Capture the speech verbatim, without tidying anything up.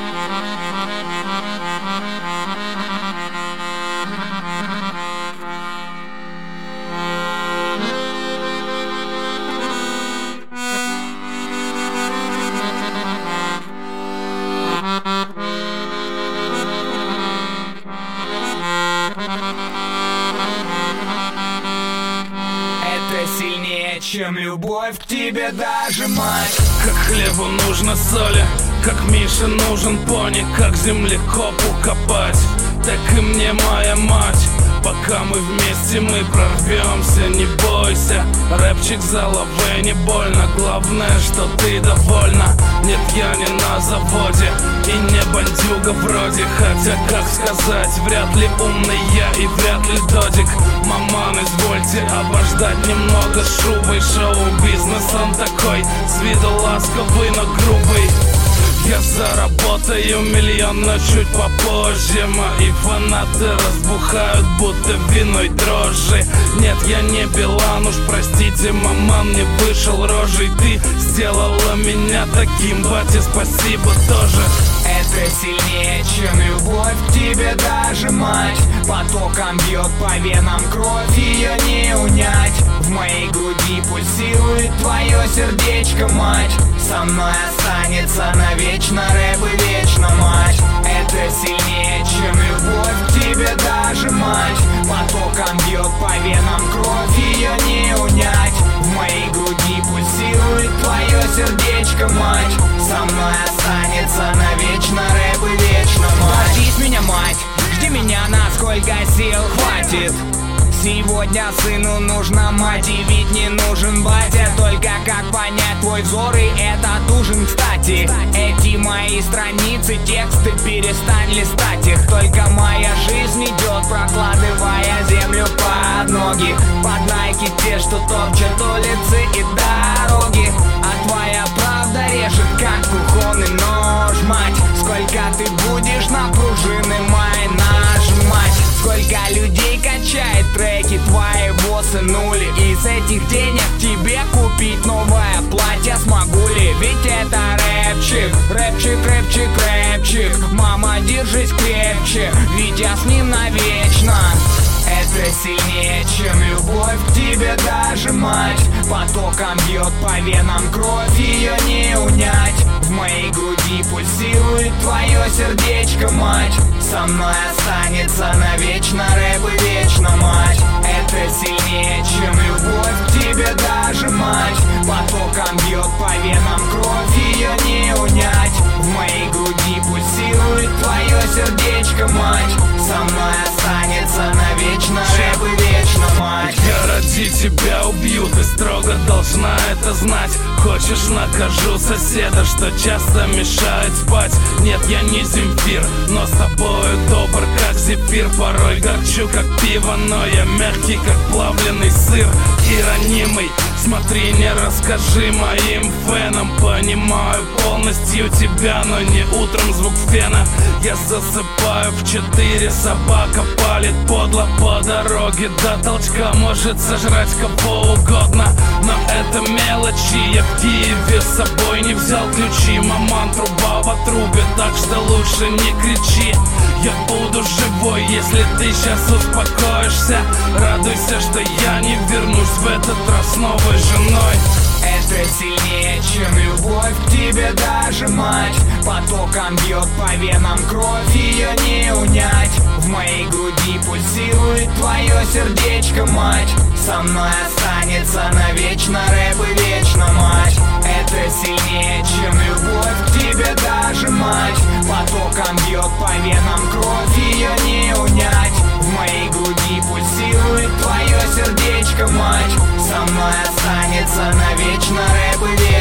Сильнее, чем любовь к тебе, даже мать. Как хлебу нужно соли, как Мише нужен пони, как землекопу копать, так и мне моя мать. Пока мы вместе, мы прорвемся, не бойся. Рэпчик за лавой, не больно. Главное, что ты довольна. Нет, я не на заводе и не бандюга вроде. Хотя, как сказать, вряд ли умный я и вряд ли додик. Маман, извольте обождать немного шубой. Шоу-бизнес он такой, с виду ласковый, но грубый. Я заработаю миллион, но чуть попозже. Мои фанаты разбухают, будто виной дрожжи. Нет, я не Билан, уж простите, мама, мне вышел рожей. Ты сделала меня таким, батя, спасибо тоже. Это сильнее, чем любовь к тебе, даже мать. Потоком бьет по венам кровь, ее не унять. В моей груди пульсирует твое сердечко, мать. Со мной останется навечно рэп и вечно, мать. Это сильнее, чем любовь к тебе, даже мать. Потоком бьет по венам кровь, ее не унять. В моей груди пульсирует твое сердечко, мать. Со мной останется навечно рэп и вечно, мать. Дождись меня, мать, жди меня, насколько сил хватит. Сегодня сыну нужна мать, и ведь не нужен батя. Только как понять твой взор и этот ужин, кстати. Эти мои страницы, тексты, перестань листать их. Только моя жизнь идет, прокладывая землю под ноги. Под найки те, что топчут улицы и дороги. А твоя правда режет, как кухонный нож, мать. Сколько ты будешь на пружины мои нажимать? Сколько людей качает треки твои боссы нули. Из этих денег тебе купить новое платье смогу ли? Ведь это рэпчик, рэпчик, рэпчик, рэпчик. Мама, держись крепче, ведь я с ним навечно. Это сильнее, чем любовь к тебе, даже мать. Потоком бьет по венам кровь, ее не унять. В моей груди пульсирует твое сердечко, мать. Со мной останется навечно рэп и вечно, мать. Это сильнее, чем любовь к тебе, даже мать. Потоком бьет по венам кровь, ее не унять. В моей груди пульсирует твое сердечко, мать. Со мной останется навечно рэп и вечно, мать. Я ради тебя убью, ты строго должна это знать. Хочешь, накажу соседа, что часто мешает спать. Нет, я не Земфир, но с тобою добр, как зефир. Порой горчу, как пиво, но я мягкий, как плавленый сыр. И ранимый, смотри, не расскажи моим фенам. Понимаю полностью тебя, но не утром звук фена. Я засыпаю в четыре, собака палит подло по дороге. До толчка может сожрать кого угодно, но это мелочи. Я в Киеве с собой не взял ключи. Маман, труба в отрубе, так что лучше не кричи. Я буду живой, если ты сейчас успокоишься. Радуйся, что я не вернусь в этот раз новой женой. Это сильнее, чем любовь к тебе, даже мать. Потоком бьет по венам кровь, ее не унять. В моей груди пульсирует твое сердечко, мать. Со мной останется навечно рэп и вечно, мать. Это сильнее, чем любовь к тебе, даже мать. Потоком бьет по венам кровь, ее не унять. В моей груди пульсирует твое сердечко, мать. Со мной останется навечно рэп и вечно.